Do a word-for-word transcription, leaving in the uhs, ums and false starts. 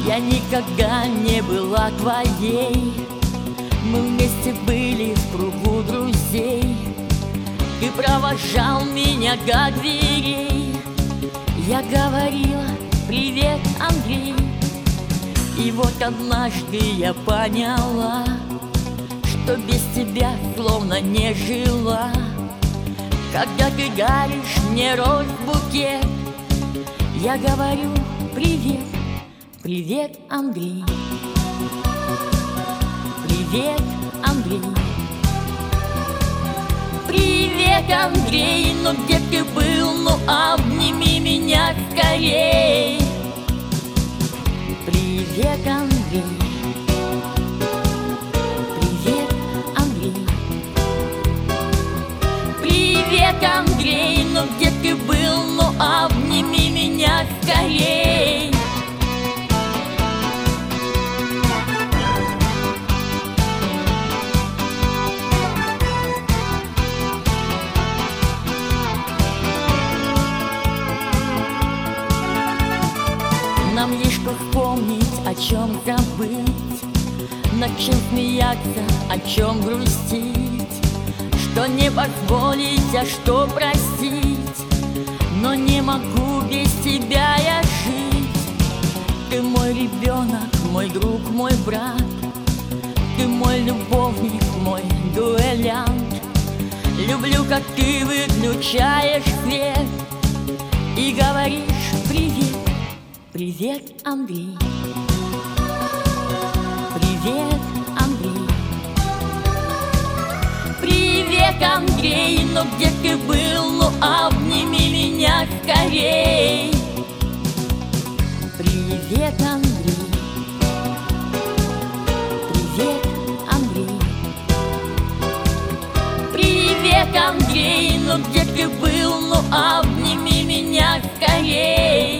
Я никогда не была твоей. Мы вместе были в кругу друзей. Ты провожал меня до дверей. Я говорила: привет, Андрей. И вот однажды я поняла, что без тебя словно не жила. Когда ты даришь мне роз букет, я говорю: привет, привет, Андрей. Привет, Андрей. Привет, Андрей, ну где ты был? Ну обними меня скорей. Привет, Андрей. Привет, Андрей. Привет, Андрей, ну где ты был? Ну обними меня скорей. Нам лишь бы вспомнить, о чем забыть, над чем смеяться, о чем грустить, что не позволить, а что простить. Но не могу без тебя я жить. Ты мой ребенок, мой друг, мой брат. Ты мой любовник, мой дуэлянт. Люблю, как ты выключаешь свет и говоришь: привет, привет, Андрей. Привет, Андрей. Привет, Андрей, ну где ты был? Ну обними меня скорей. Привет, Андрей. Привет, Андрей. Привет, Андрей, ну где ты был? Ну обними меня скорей.